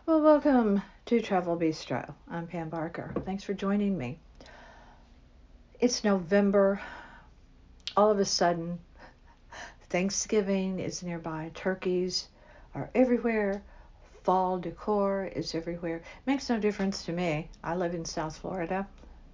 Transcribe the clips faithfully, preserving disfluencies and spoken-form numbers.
Well, welcome to Travel Bistro. I'm Pam Barker. Thanks for joining me. It's November. All of a sudden, Thanksgiving is nearby. Turkeys are everywhere. Fall decor is everywhere. Makes no difference to me. I live in South Florida.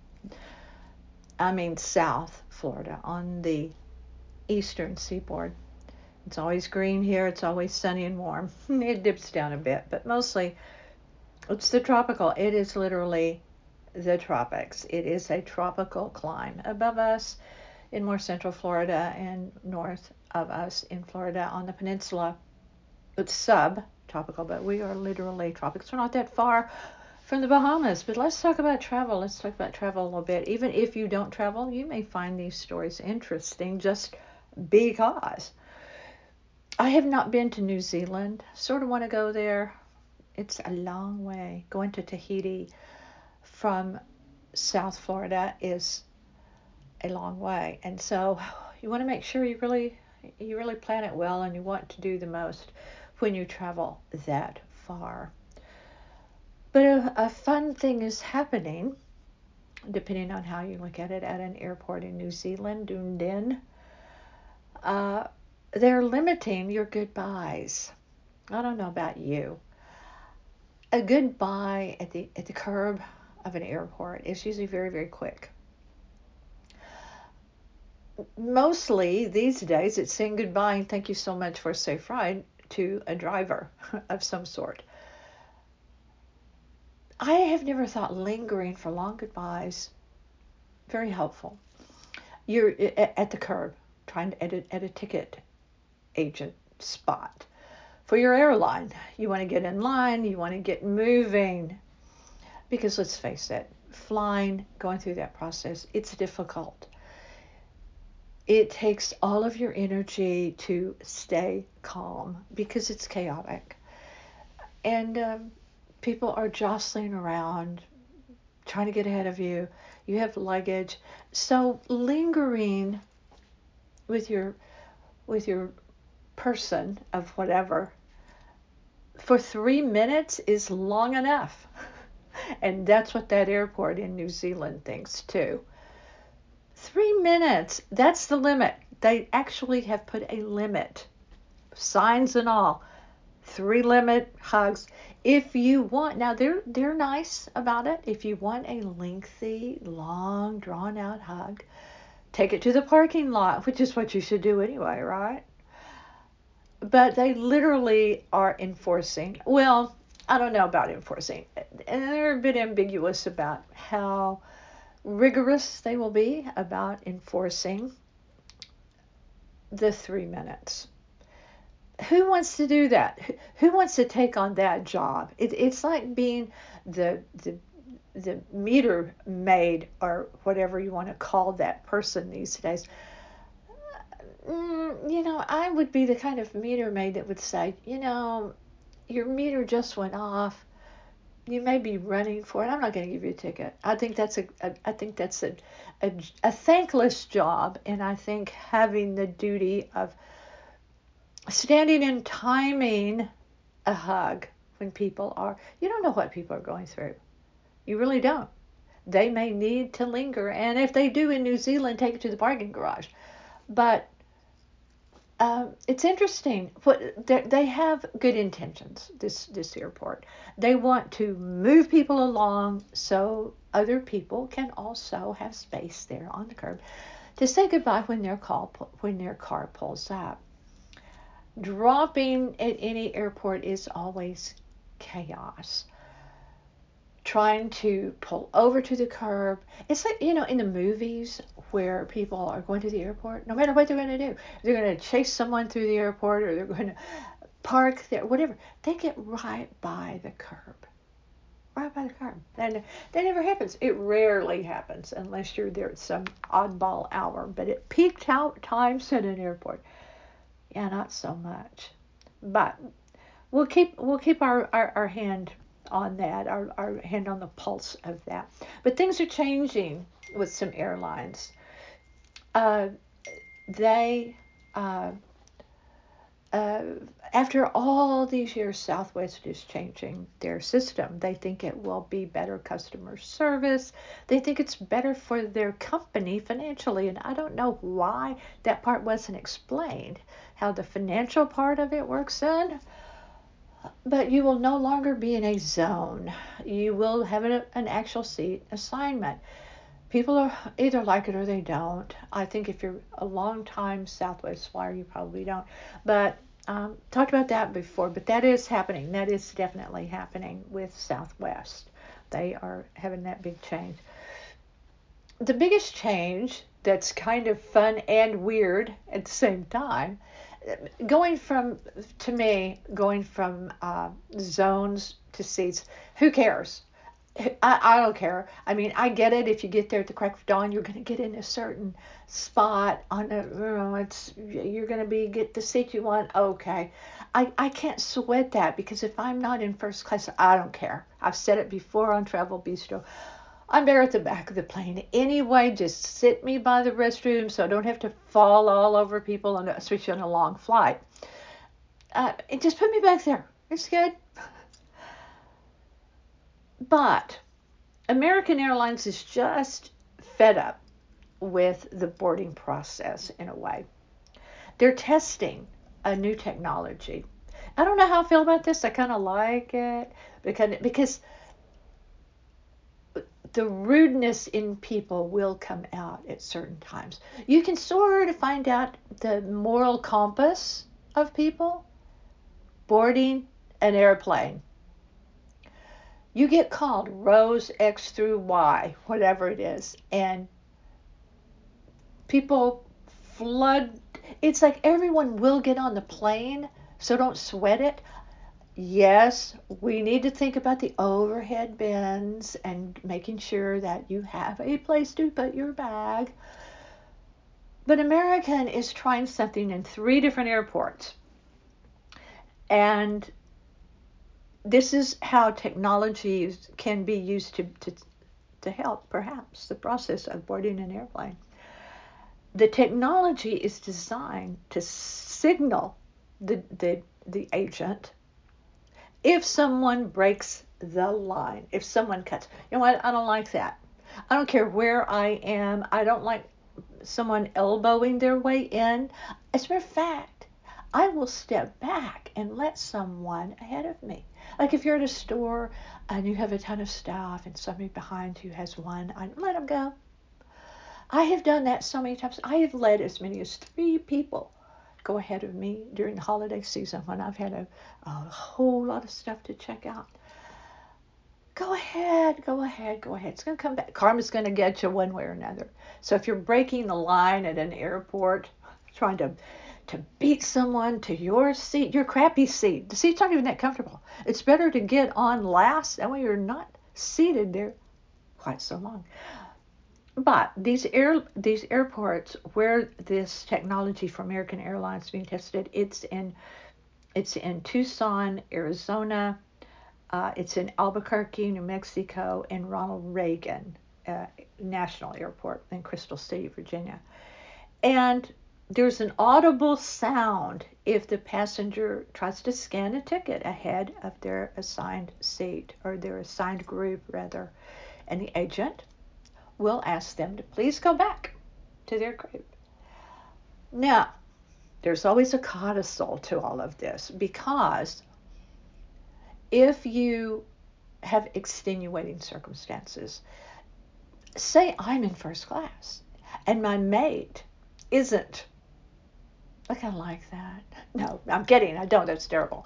I mean, South Florida on the eastern seaboard. It's always green here. It's always sunny and warm. It dips down a bit, but mostly it's the tropical. It is literally the tropics. It is a tropical climate above us in more central Florida and north of us in Florida on the peninsula. It's subtropical, but we are literally tropics. We're not that far from the Bahamas. But let's talk about travel. Let's talk about travel a little bit. Even if you don't travel, you may find these stories interesting just because. I have not been to New Zealand. Sort of want to go there. It's a long way. Going to Tahiti from South Florida is a long way, and so you want to make sure you really you really plan it well, and you want to do the most when you travel that far. But a, a fun thing is happening, depending on how you look at it, at an airport in New Zealand, Dunedin. Uh, they're limiting your goodbyes. I don't know about you. A goodbye at the at the curb of an airport is usually very, very quick. Mostly these days it's saying goodbye and thank you so much for a safe ride to a driver of some sort. I have never thought lingering for long goodbyes very helpful. You're at the curb trying to edit at a ticket agent spot for your airline. You want to get in line, you want to get moving, because let's face it, flying, going through that process, it's difficult. It takes all of your energy to stay calm because it's chaotic. And um, people are jostling around, trying to get ahead of you. You have luggage. So lingering with your with your person of whatever for three minutes is long enough. And that's what that airport in New Zealand thinks too. Three minutes, that's the limit. They actually have put a limit, signs and all. Three limit hugs. If you want, now they're they're nice about it. If you want a lengthy, long, drawn out hug, take it to the parking lot, which is what you should do anyway, right? But they literally are enforcing. Well, I don't know about enforcing, and they're a bit ambiguous about how rigorous they will be about enforcing the three minutes. Who wants to do that? Who wants to take on that job? It, it's like being the the the meter maid or whatever you want to call that person these days. Mm, you know, I would be the kind of meter maid that would say, you know, your meter just went off. You may be running for it. I'm not going to give you a ticket. I think that's a, a I think that's a, a a thankless job, and I think having the duty of standing and timing a hug when people are, you don't know what people are going through. You really don't. They may need to linger, and if they do in New Zealand, take it to the parking garage. But Um, it's interesting. What they have good intentions. This this airport. They want to move people along so other people can also have space there on the curb to say goodbye when their call when their car pulls up. Dropping at any airport is always chaos. Trying to pull over to the curb. It's like, you know, in the movies where people are going to the airport, no matter what they're going to do, they're going to chase someone through the airport or they're going to park there, whatever. They get right by the curb. Right by the curb. And that never happens. It rarely happens unless you're there at some oddball hour. But at peak times at an airport, yeah, not so much. But we'll keep we'll keep our, our, our hand on that, our, our hand on the pulse of that. But things are changing with some airlines. Uh, they, uh, uh, After all these years, Southwest is changing their system. They think it will be better customer service. They think it's better for their company financially. And I don't know why that part wasn't explained, how the financial part of it works in. But you will no longer be in a zone. You will have an, an actual seat assignment. People are either like it or they don't. I think if you're a long time Southwest flyer, you probably don't. But um, talked about that before, but that is happening. That is definitely happening with Southwest. They are having that big change. The biggest change that's kind of fun and weird at the same time, going from, to me, going from uh, zones to seats, who cares? I, I don't care. I mean, I get it. If you get there at the crack of dawn, you're going to get in a certain spot on a, you know, it's, you're going to be, get the seat you want. Okay. I, I can't sweat that, because if I'm not in first class, I don't care. I've said it before on Travel Bistro. I'm there at the back of the plane anyway. Just sit me by the restroom so I don't have to fall all over people, on a, especially on a long flight. Uh, and just put me back there. It's good. But American Airlines is just fed up with the boarding process in a way. They're testing a new technology. I don't know how I feel about this. I kind of like it because, because the rudeness in people will come out at certain times. You can sort of find out the moral compass of people boarding an airplane. You get called rows X through Y, whatever it is, and people flood. It's like everyone will get on the plane, so don't sweat it. Yes, we need to think about the overhead bins and making sure that you have a place to put your bag. But American is trying something in three different airports. And this is how technology can be used to, to, to help, perhaps, the process of boarding an airplane. The technology is designed to signal the, the, the agent if someone breaks the line, if someone cuts. You know what? I don't like that. I don't care where I am. I don't like someone elbowing their way in. As a matter of fact, I will step back and let someone ahead of me. Like if you're at a store and you have a ton of staff and somebody behind you has one, I let them go. I have done that so many times. I have led as many as three people go ahead of me during the holiday season when I've had a, a whole lot of stuff to check out. Go ahead, go ahead, go ahead. It's going to come back. Karma's going to get you one way or another. So if you're breaking the line at an airport, trying to to beat someone to your seat, your crappy seat, the seat's not even that comfortable. It's better to get on last. That way you're not seated there quite so long. But these air these airports where this technology for American Airlines is being tested, it's in it's in Tucson, Arizona, uh, it's in Albuquerque, New Mexico, and Ronald Reagan uh, National Airport in Crystal City, Virginia. And there's an audible sound if the passenger tries to scan a ticket ahead of their assigned seat, or their assigned group rather, and the agent will ask them to please go back to their group. Now, there's always a codicil to all of this, because if you have extenuating circumstances, say I'm in first class and my mate isn't, I kind of like that. No, I'm kidding. I don't. That's terrible.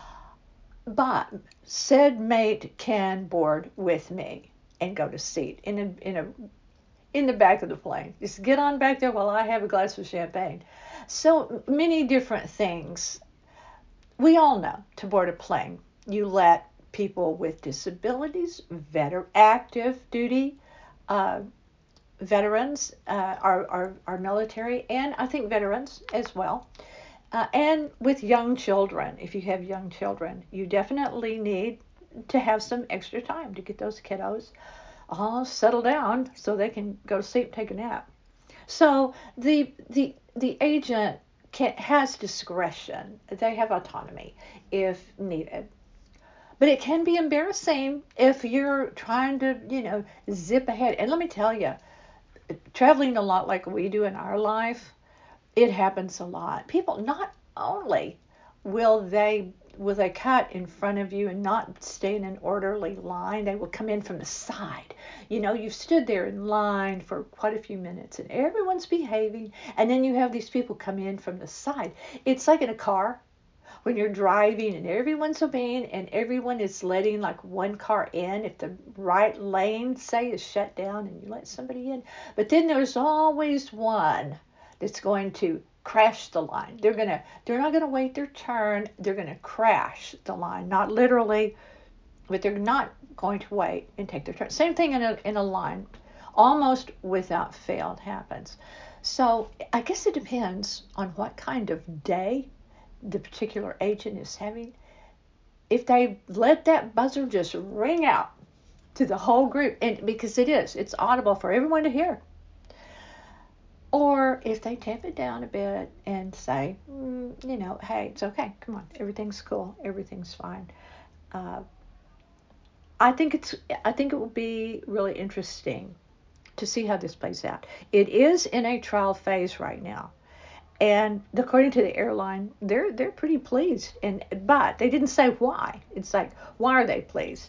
But said mate can board with me and go to seat in a, in a in the back of the plane. Just get on back there while I have a glass of champagne. So many different things. We all know to board a plane, you let people with disabilities, veteran, active duty, uh, veterans, uh, our, our, our military, and I think veterans as well, uh, and with young children. If you have young children, you definitely need to have some extra time to get those kiddos all settled down so they can go to sleep and take a nap. So the the the agent can, has discretion. They have autonomy if needed. But it can be embarrassing if you're trying to, you know, zip ahead. And let me tell you, traveling a lot like we do in our life, it happens a lot. People, not only will they will they cut in front of you and not stay in an orderly line, they will come in from the side. You know, you've stood there in line for quite a few minutes and everyone's behaving, and then you have these people come in from the side. It's like in a car when you're driving and everyone's obeying and everyone is letting like one car in. If the right lane, say, is shut down and you let somebody in, but then there's always one that's going to crash the line. They're gonna they're not gonna wait their turn. They're gonna crash the line, not literally, but they're not going to wait and take their turn. Same thing in a in a line, almost without fail, it happens. So I guess it depends on what kind of day the particular agent is having. If they let that buzzer just ring out to the whole group, and because it is, it's audible for everyone to hear. Or if they tamp it down a bit and say, mm, you know, hey, it's okay, come on, everything's cool, everything's fine. Uh, I think it's, I think it will be really interesting to see how this plays out. It is in a trial phase right now, and according to the airline, they're they're pretty pleased. And but they didn't say why. It's like, why are they pleased?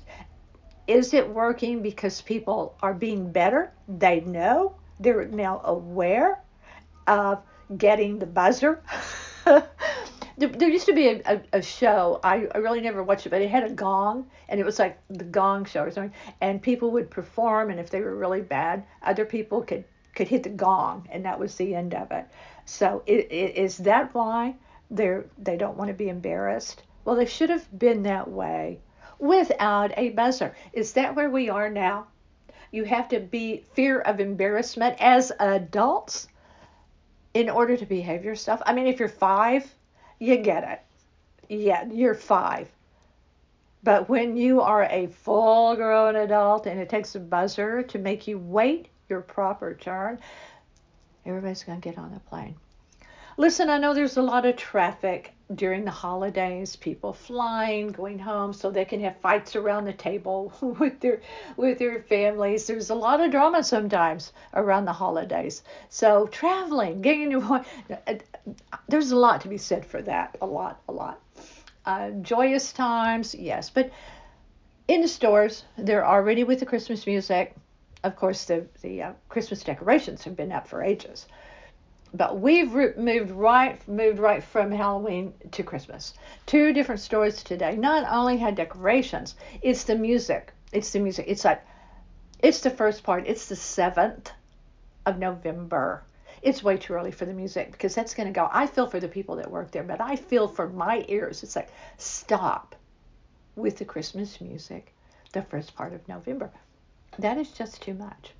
Is it working because people are being better? They know. They're now aware of getting the buzzer. there, there used to be a, a, a show, I, I really never watched it, but it had a gong, and it was like the Gong Show or something, and people would perform, and if they were really bad, other people could, could hit the gong, and that was the end of it. So it, it, is that why they're, they don't want to be embarrassed? Well, they should have been that way without a buzzer. Is that where we are now? You have to be fear of embarrassment as adults in order to behave yourself. I mean, if you're five, you get it. Yeah, you're five. But when you are a full-grown adult and it takes a buzzer to make you wait your proper turn, everybody's going to get on the plane. Listen, I know there's a lot of traffic during the holidays, people flying, going home so they can have fights around the table with their with their families. There's a lot of drama sometimes around the holidays. So traveling, getting to, there's a lot to be said for that. A lot, a lot. Uh, joyous times, yes. But in the stores, they're already with the Christmas music. Of course, the, the uh, Christmas decorations have been up for ages. But we've moved right moved right from Halloween to Christmas. Two different stores today not only had decorations, it's the music. It's the music. It's like, it's the first part. It's the seventh of November. It's way too early for the music because that's going to go. I feel for the people that work there, but I feel for my ears. It's like, stop with the Christmas music the first part of November. That is just too much.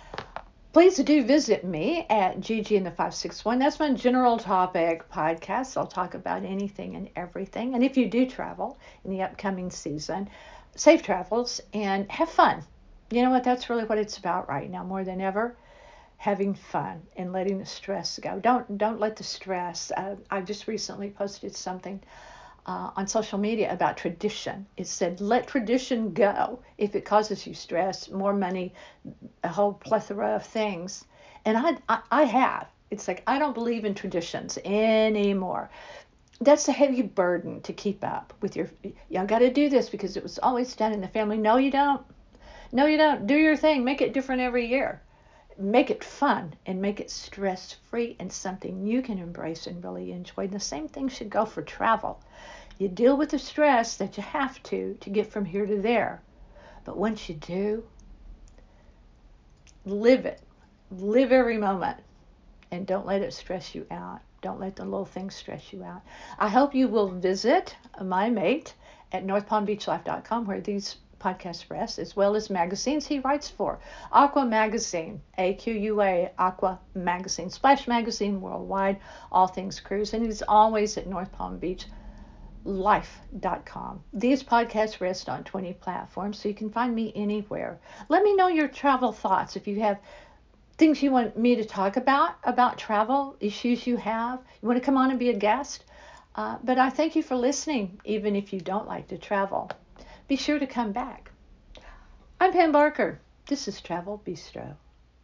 Please do visit me at Gigi and the five six one. That's my general topic podcast. I'll talk about anything and everything. And if you do travel in the upcoming season, safe travels and have fun. You know what? That's really what it's about right now, more than ever. Having fun and letting the stress go. Don't don't let the stress. Uh, I just recently posted something Uh, on social media about tradition. It said, let tradition go if it causes you stress, more money, a whole plethora of things. And I, I, I have. It's like, I don't believe in traditions anymore. That's a heavy burden to keep up with your, you got to do this because it was always done in the family. No, you don't. No, you don't. Do your thing. Make it different every year. Make it fun and make it stress-free and something you can embrace and really enjoy. And the same thing should go for travel. You deal with the stress that you have to to get from here to there. But once you do, live it. Live every moment. And don't let it stress you out. Don't let the little things stress you out. I hope you will visit my mate at north palm beach life dot com where these podcast rest, as well as magazines he writes for. Aqua Magazine, A Q U A, Aqua Magazine, Splash Magazine worldwide, all things cruise, and he's always at north palm beach life dot com. These podcasts rest on twenty platforms, so you can find me anywhere. Let me know your travel thoughts. If you have things you want me to talk about, about travel, issues you have. You want to come on and be a guest? Uh, but I thank you for listening, even if you don't like to travel. Be sure to come back. I'm Pam Barker. This is Travel Bistro.